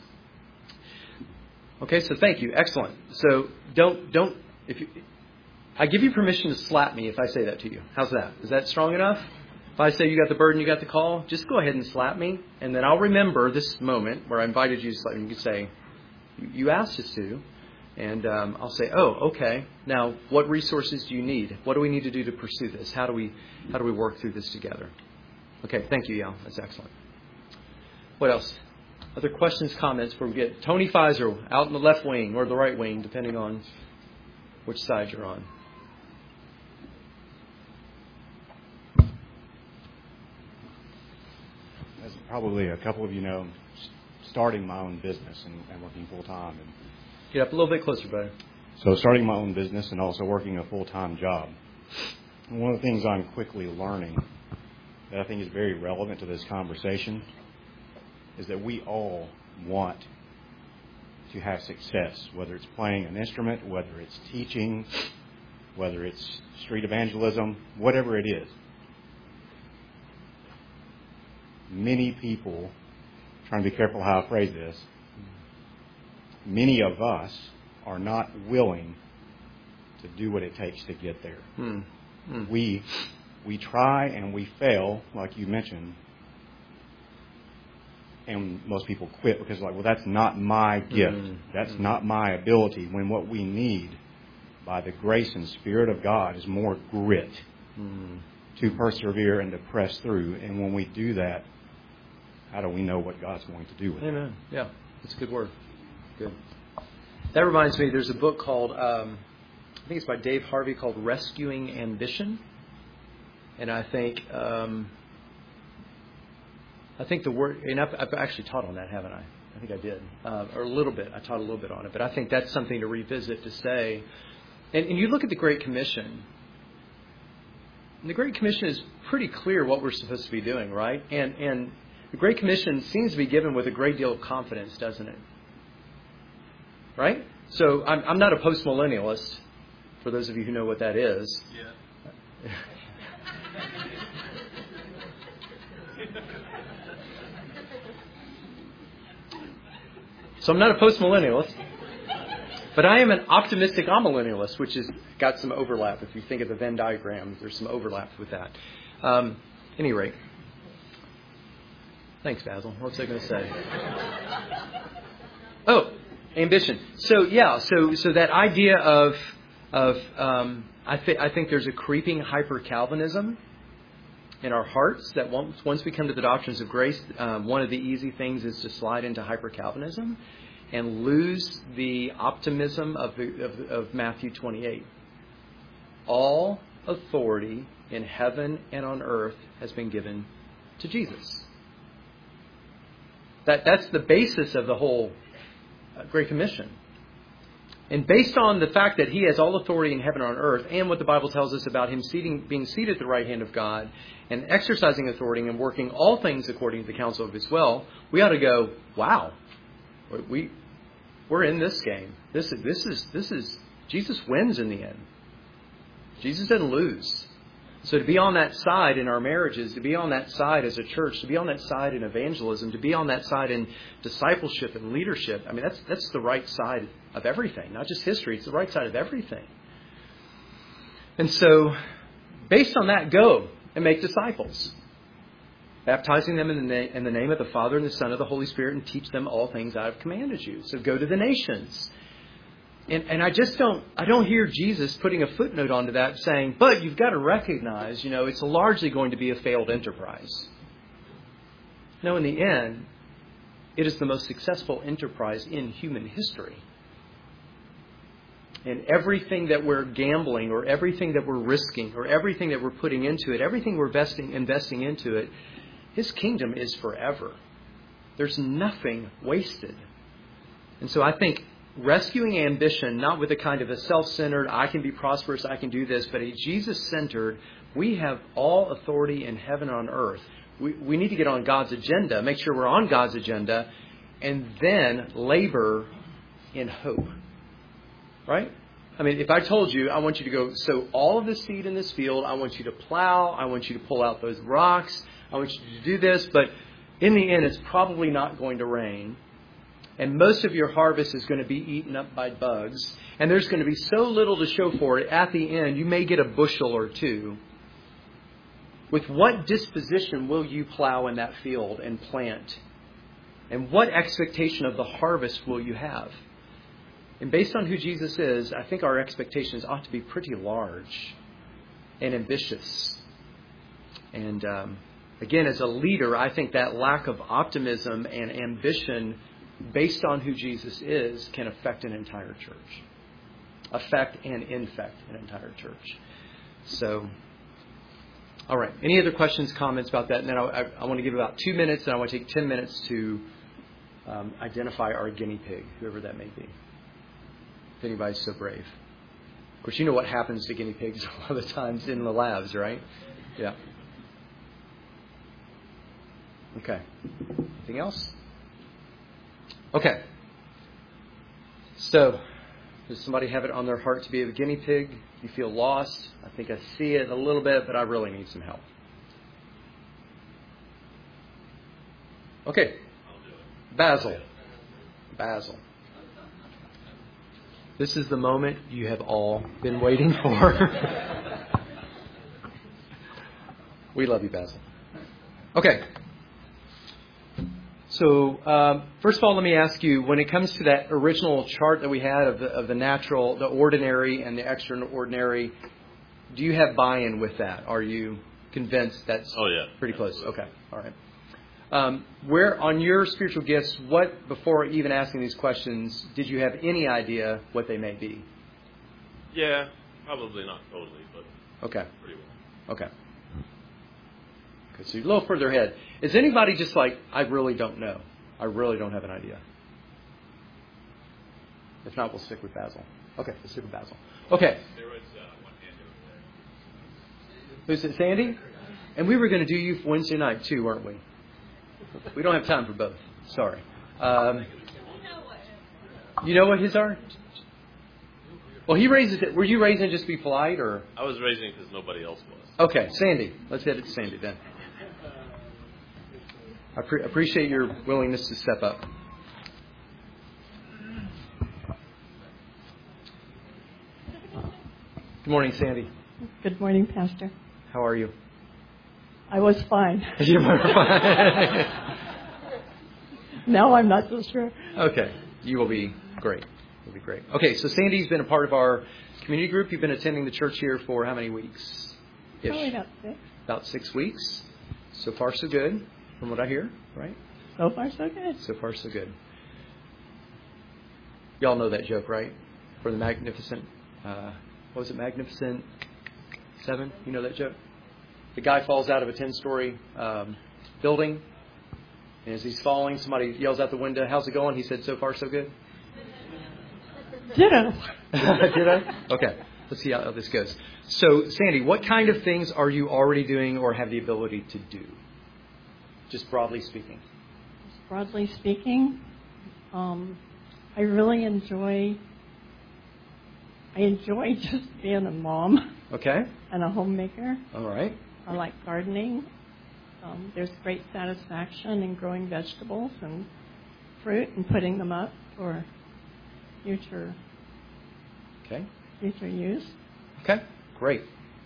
Okay, so thank you. Excellent. So don't, don't, if you, I give you permission to slap me if I say that to you. How's that? Is that strong enough? If I say you got the burden, you got the call, just go ahead and slap me, and then I'll remember this moment where I invited you to slap me. You can say, you asked us to. And um, I'll say, oh, okay. Now, what resources do you need? What do we need to do to pursue this? How do we how do we work through this together? Okay, thank you, Yal. That's excellent. What else? Other questions, comments before we get Tony Pfizer out in the left wing or the right wing, depending on which side you're on. As probably a couple of you know, starting my own business and, and working full time. And Get up a little bit closer, buddy. So starting my own business and also working a full-time job. And one of the things I'm quickly learning that I think is very relevant to this conversation is that we all want to have success, whether it's playing an instrument, whether it's teaching, whether it's street evangelism, whatever it is. Many people, trying to be careful how I phrase this, many of us are not willing to do what it takes to get there. Mm. Mm. We we try and we fail, like you mentioned, and most people quit because, like, well, that's not my gift. Mm. That's mm. not my ability. When what we need, by the grace and Spirit of God, is more grit mm. to persevere and to press through. And when we do that, how do we know what God's going to do with it? Amen. Yeah, that's a good word. Good. That reminds me, there's a book called, um, I think it's by Dave Harvey, called Rescuing Ambition. And I think um, I think the word, and I've, I've actually taught on that, haven't I? I think I did, uh, or a little bit. I taught a little bit on it, but I think that's something to revisit, to say. And, and you look at the Great Commission. And the Great Commission is pretty clear what we're supposed to be doing, right? And and the Great Commission seems to be given with a great deal of confidence, doesn't it? Right? So I'm, I'm not a postmillennialist, for those of you who know what that is. Yeah. So I'm not a postmillennialist, but I am an optimistic amillennialist, which has got some overlap. If you think of the Venn diagram, there's some overlap with that. Um, any rate, thanks, Basil. What was I going to say? Oh, ambition. So yeah, so so that idea of of um, I think I think there's a creeping hyper Calvinism in our hearts, that once, once we come to the doctrines of grace, um, one of the easy things is to slide into hyper-Calvinism and lose the optimism of, the, of, of Matthew twenty-eight. All authority in heaven and on earth has been given to Jesus. That, that's the basis of the whole uh, Great Commission. And based on the fact that he has all authority in heaven and on earth, and what the Bible tells us about him seating, being seated at the right hand of God and exercising authority and working all things according to the counsel of his will, we ought to go, wow, we, we're in this game. This is, this is, this is, Jesus wins in the end. Jesus doesn't lose. So to be on that side in our marriages, to be on that side as a church, to be on that side in evangelism, to be on that side in discipleship and leadership, I mean, that's that's the right side of everything, not just history. It's the right side of everything. And so, based on that, go and make disciples, baptizing them in the, na- in the name of the Father and the Son and the Holy Spirit, and teach them all things I have commanded you. So go to the nations. And, and I just don't, I don't hear Jesus putting a footnote onto that saying, but you've got to recognize, you know, it's largely going to be a failed enterprise. No, in the end, it is the most successful enterprise in human history. And everything that we're gambling, or everything that we're risking, or everything that we're putting into it, everything we're investing, investing into it, his kingdom is forever. There's nothing wasted. And so I think rescuing ambition, not with a kind of a self-centered, I can be prosperous, I can do this, but a Jesus-centered, we have all authority in heaven and on earth. We, we need to get on God's agenda, make sure we're on God's agenda, and then labor in hope. Right? I mean, if I told you, I want you to go sow all of the seed in this field, I want you to plow, I want you to pull out those rocks, I want you to do this, but in the end, it's probably not going to rain. And most of your harvest is going to be eaten up by bugs. And there's going to be so little to show for it. At the end, you may get a bushel or two. With what disposition will you plow in that field and plant? And what expectation of the harvest will you have? And based on who Jesus is, I think our expectations ought to be pretty large and ambitious. And um, again, as a leader, I think that lack of optimism and ambition based on who Jesus is, can affect an entire church. Affect and infect an entire church. So, all right. Any other questions, comments about that? And then I, I, I want to give about two minutes, and I want to take ten minutes to um, identify our guinea pig, whoever that may be. If anybody's so brave. Of course, you know what happens to guinea pigs a lot of the times in the labs, right? Yeah. Okay. Anything else? Okay. So, does somebody have it on their heart to be a guinea pig? You feel lost? I think I see it a little bit, but I really need some help. Okay. Basil. Basil. This is the moment you have all been waiting for. We love you, Basil. Okay. So, um, first of all, let me ask you, when it comes to that original chart that we had of the, of the natural, the ordinary and the extraordinary, do you have buy-in with that? Are you convinced that's oh, yeah. pretty close? Okay. All right. Um, where, on your spiritual gifts, what, before even asking these questions, did you have any idea what they may be? Yeah, probably not totally, but okay. pretty well. Okay. Okay, so you're a little further ahead. Is anybody just like, I really don't know? I really don't have an idea. If not, we'll stick with Basil. Okay, we'll stick with Basil. Okay. There was uh, one hand over there. Who's it, Sandy? And we were going to do you Wednesday night too, weren't we? We don't have time for both. Sorry. Um, you know what his are? Well, he raises it. Were you raising it just to be polite, or? I was raising it because nobody else was. Okay, Sandy. Let's head it to Sandy then. I pre- appreciate your willingness to step up. Good morning, Sandy. Good morning, Pastor. How are you? I was fine. You were fine. Now I'm not so sure. Okay, you will be great. You'll be great. Okay, so Sandy's been a part of our community group. You've been attending the church here for how many weeks? Probably about six. About six weeks. So far, so good, from what I hear, right? So far, so good. So far, so good. Y'all know that joke, right? For the Magnificent, uh, what was it, Magnificent Seven? You know that joke? The guy falls out of a ten-story um, building, and as he's falling, somebody yells out the window, "How's it going?" He said, "So far, so good." Ditto. Did I? Okay. Let's see how this goes. So, Sandy, what kind of things are you already doing or have the ability to do? Just broadly speaking. Just broadly speaking, um, I really enjoy. I enjoy just being a mom. Okay. And a homemaker. All right. I like gardening. Um, there's great satisfaction in growing vegetables and fruit and putting them up for future okay. future use. Okay. Great.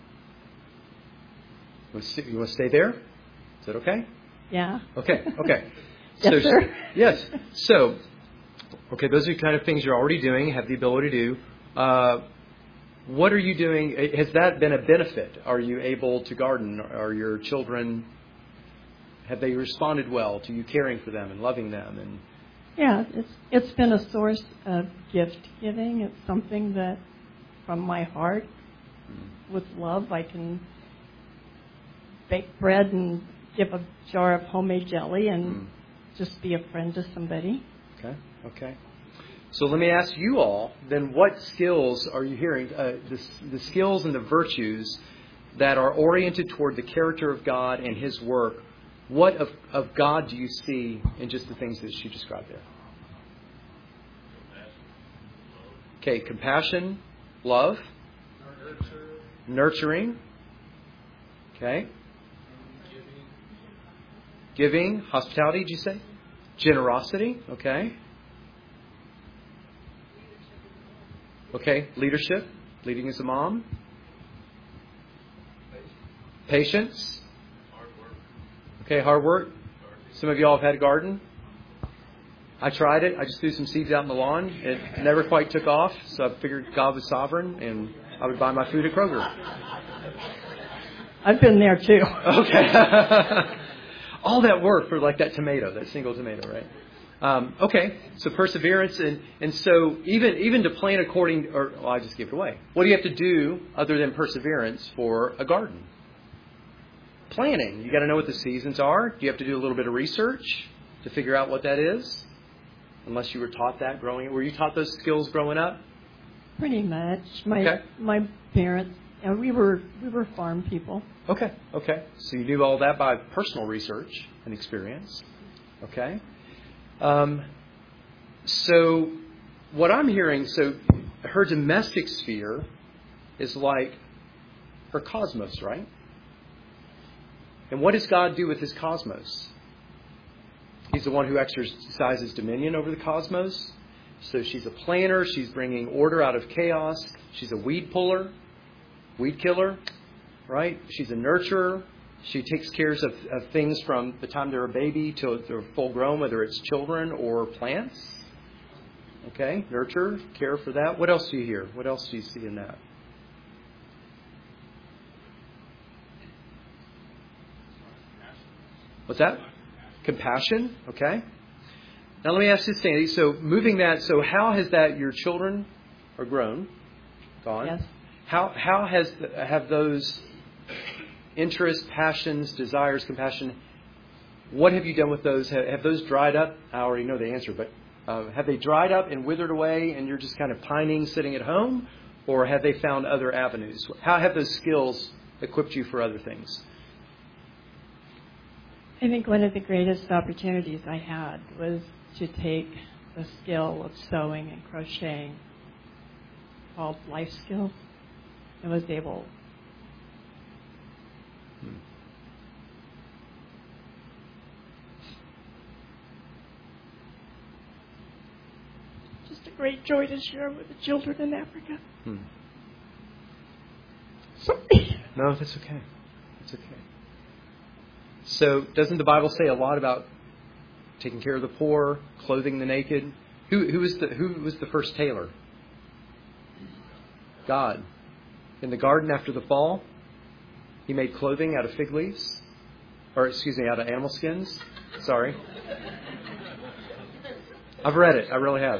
You want to stay, you want to stay there? Is that okay? Yeah. Okay. Okay. Yes, so, sir. Yes. So, okay, those are the kind of things you're already doing, have the ability to do. Uh, what are you doing? Has that been a benefit? Are you able to garden? Are your children, have they responded well to you caring for them and loving them? And yeah, it's it's been a source of gift giving. It's something that, from my heart, mm. with love, I can bake bread and give a jar of homemade jelly and mm. just be a friend to somebody. Okay. Okay. So let me ask you all, then what skills are you hearing, uh, the, the skills and the virtues that are oriented toward the character of God and His work, what of, of God do you see in just the things that she described there? Okay, compassion, love, nurturing, okay, giving, hospitality, did you say? Generosity, okay. Okay, leadership, leading as a mom. Patience. Hard work. Okay, hard work. Some of y'all have had a garden. I tried it. I just threw some seeds out in the lawn. It never quite took off, so I figured God was sovereign and I would buy my food at Kroger. I've been there too. Okay. All that work for like that tomato, that single tomato, right? Um, okay, so perseverance, and, and so even even to plan according, or well, I just gave it away. What do you have to do other than perseverance for a garden? Planning. You got to know what the seasons are. Do you have to do a little bit of research to figure out what that is? Unless you were taught that growing up. Were you taught those skills growing up? Pretty much. My okay. my parents, uh, we were we were farm people. Okay, okay. So you do all that by personal research and experience. Okay. Um, so what I'm hearing, so her domestic sphere is like her cosmos, right? And what does God do with his cosmos? He's the one who exercises dominion over the cosmos. So she's a planner. She's bringing order out of chaos. She's a weed puller, weed killer, right? She's a nurturer. She takes care of, of things from the time they're a baby till they're full grown, whether it's children or plants. Okay, nurture, care for that. What else do you hear? What else do you see in that? What's that? Compassion. Okay. Now let me ask this, Sandy. So moving that, so how has that, your children are grown, gone? Yes. How how has have those interests, passions, desires, compassion. What have you done with those? Have, have those dried up? I already know the answer, but uh, have they dried up and withered away and you're just kind of pining sitting at home? Or have they found other avenues? How have those skills equipped you for other things? I think one of the greatest opportunities I had was to take the skill of sewing and crocheting, called life skills, and was able Hmm. just a great joy to share with the children in Africa. Hmm. Sorry. No, that's okay. That's okay. So, doesn't the Bible say a lot about taking care of the poor, clothing the naked? Who, who was the who was the first tailor? God. In the garden after the fall, He made clothing out of fig leaves, or excuse me, out of animal skins. Sorry, I've read it. I really have.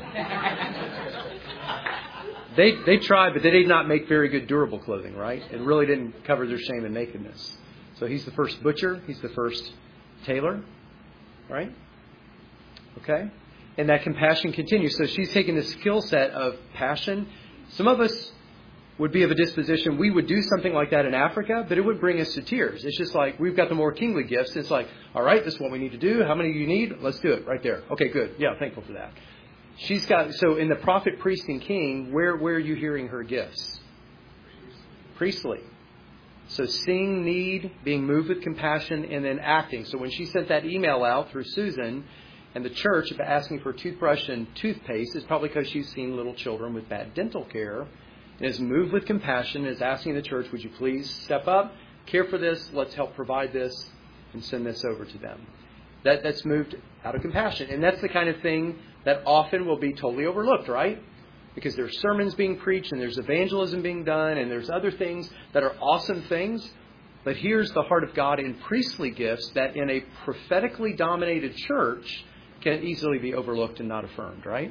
They they tried, but they did not make very good durable clothing. Right? It really didn't cover their shame and nakedness. So He's the first butcher. He's the first tailor. Right? Okay? And that compassion continues. So she's taken the skill set of passion. Some of us would be of a disposition, we would do something like that in Africa, but it would bring us to tears. It's just like, we've got the more kingly gifts. It's like, all right, this is what we need to do. How many do you need? Let's do it right there. Okay, good. Yeah, thankful for that. She's got, so in the prophet, priest, and king, where, where are you hearing her gifts? Priestly. So seeing need, being moved with compassion, and then acting. So when she sent that email out through Susan and the church about asking for toothbrush and toothpaste, it's probably because she's seen little children with bad dental care and is moved with compassion, is asking the church, would you please step up, care for this, let's help provide this, and send this over to them. That, that's moved out of compassion. And that's the kind of thing that often will be totally overlooked, right? Because there's sermons being preached and there's evangelism being done and there's other things that are awesome things. But here's the heart of God in priestly gifts that in a prophetically dominated church can easily be overlooked and not affirmed, right?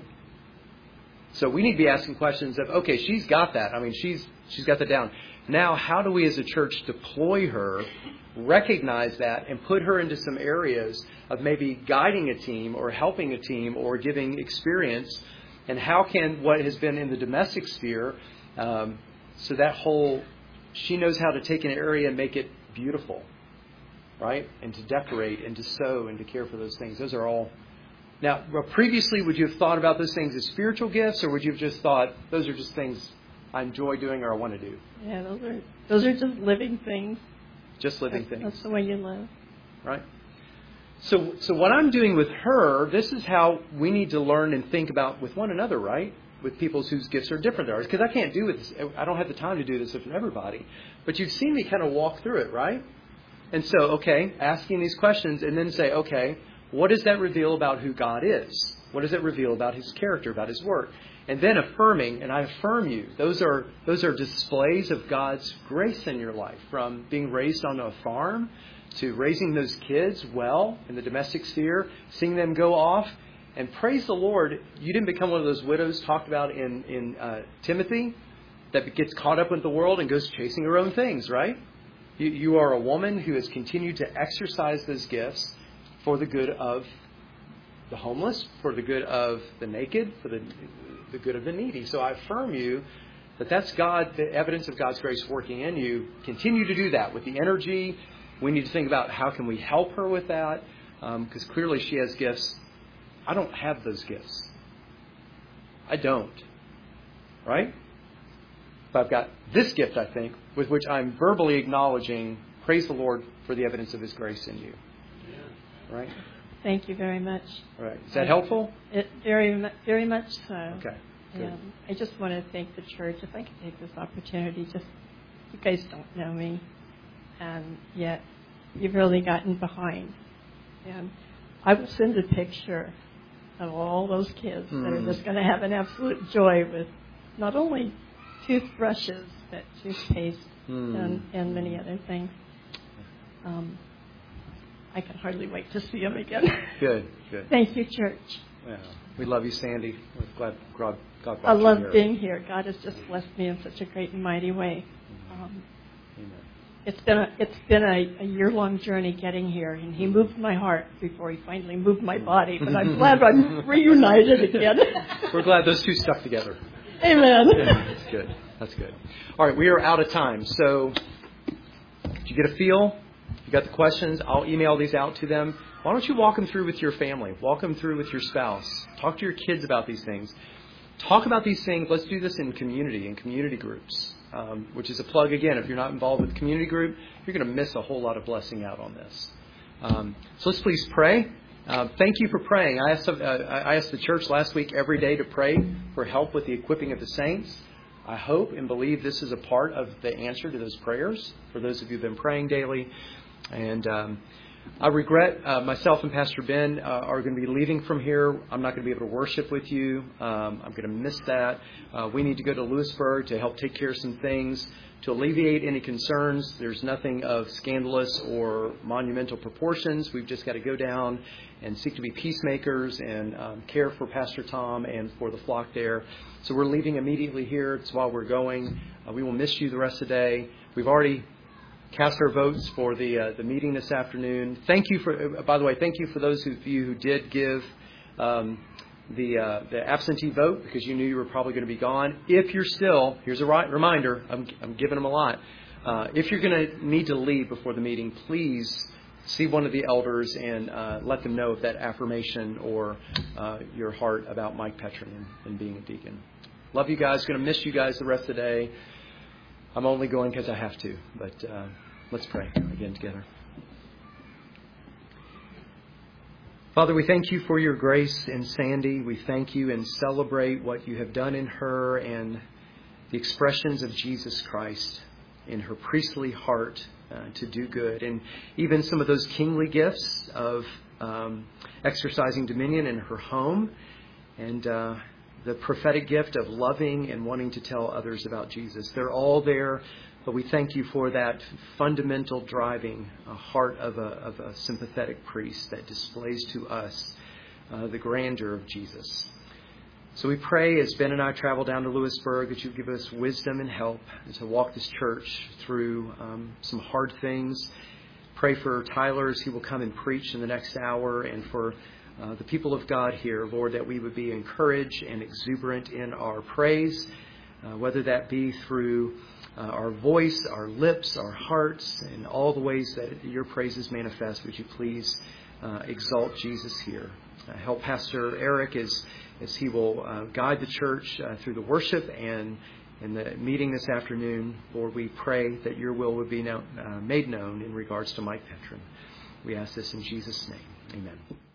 So we need to be asking questions of, okay, she's got that. I mean, she's she's got that down. Now, how do we as a church deploy her, recognize that, and put her into some areas of maybe guiding a team or helping a team or giving experience? And how can what has been in the domestic sphere, um, so that whole, she knows how to take an area and make it beautiful, right? And to decorate and to sew and to care for those things. Those are all. Now, previously, would you have thought about those things as spiritual gifts, or would you have just thought, those are just things I enjoy doing or I want to do? Yeah, those are those are just living things. Just living that's, things. That's the way you live. Right? So, so what I'm doing with her, this is how we need to learn and think about with one another, right? With people whose gifts are different than ours. Because I can't do this. I don't have the time to do this with everybody. But you've seen me kind of walk through it, right? And so, okay, asking these questions and then say, okay, what does that reveal about who God is? What does it reveal about His character, about His work? And then affirming, and I affirm you, those are those are displays of God's grace in your life, from being raised on a farm to raising those kids well in the domestic sphere, seeing them go off. And praise the Lord, you didn't become one of those widows talked about in, in uh, Timothy that gets caught up with the world and goes chasing her own things, right? You, you are a woman who has continued to exercise those gifts for the good of the homeless, for the good of the naked, for the, the good of the needy. So I affirm you that that's God, the evidence of God's grace working in you. Continue to do that with the energy. We need to think about how can we help her with that, because um, clearly she has gifts. I don't have those gifts. I don't. Right? But I've got this gift, I think, with which I'm verbally acknowledging, praise the Lord for the evidence of His grace in you. Right? Thank you very much. All right. Is that helpful? It, very, very much so. Okay. Good. And I just want to thank the church. If I could take this opportunity, just you guys don't know me, and yet you've really gotten behind. And I will send a picture of all those kids mm. that are just going to have an absolute joy with not only toothbrushes, but toothpaste mm. and, and many other things. Um, I can hardly wait to see them again. Good, good. Thank you, church. Yeah. We love you, Sandy. We're glad God, God brought I love you here. being here. God has just blessed me in such a great and mighty way. Mm-hmm. Um, Amen. it's been a it's been a, a year long journey getting here, and he moved my heart before he finally moved my body. But I'm glad I'm reunited again. We're glad those two stuck together. Amen. Yeah, that's good. That's good. All right, we are out of time. So, did you get a feel? You got the questions? I'll email these out to them. Why don't you walk them through with your family? Walk them through with your spouse. Talk to your kids about these things. Talk about these things. Let's do this in community, in community groups, um, which is a plug again. If you're not involved with community group, you're going to miss a whole lot of blessing out on this. Um, so let's please pray. Uh, thank you for praying. I asked, uh, I asked the church last week every day to pray for help with the equipping of the saints. I hope and believe this is a part of the answer to those prayers for those of you who've been praying daily. And um, I regret uh, myself and Pastor Ben uh, are going to be leaving from here. I'm not going to be able to worship with you. Um, I'm going to miss that. Uh, we need to go to Lewisburg to help take care of some things, to alleviate any concerns. There's nothing of scandalous or monumental proportions. We've just got to go down and seek to be peacemakers and um, care for Pastor Tom and for the flock there. So we're leaving immediately here. It's while we're going. Uh, we will miss you the rest of the day. We've already cast our votes for the uh, the meeting this afternoon. Thank you for, uh, by the way, thank you for those of you who did give um, the uh, the absentee vote because you knew you were probably going to be gone. If you're still, here's a right reminder, I'm, I'm giving them a lot. Uh, if you're going to need to leave before the meeting, please see one of the elders and uh, let them know of that affirmation or uh, your heart about Mike Petrin and, and being a deacon. Love you guys. Going to miss you guys the rest of the day. I'm only going because I have to, but uh, let's pray again together. Father, we thank you for your grace in Sandy. We thank you and celebrate what you have done in her and the expressions of Jesus Christ in her priestly heart uh, to do good. And even some of those kingly gifts of um, exercising dominion in her home and uh the prophetic gift of loving and wanting to tell others about Jesus. They're all there, but we thank you for that fundamental driving uh, heart of a, of a sympathetic priest that displays to us uh, the grandeur of Jesus. So we pray as Ben and I travel down to Lewisburg that you give us wisdom and help to walk this church through um, some hard things. Pray for Tyler as he will come and preach in the next hour, and for Uh, the people of God here, Lord, that we would be encouraged and exuberant in our praise, uh, whether that be through uh, our voice, our lips, our hearts, and all the ways that your praises manifest. Would you please uh, exalt Jesus here? Uh, help Pastor Eric as, as he will uh, guide the church uh, through the worship and in the meeting this afternoon. Lord, we pray that your will would be known, uh, made known in regards to Mike Petrin. We ask this in Jesus' name. Amen.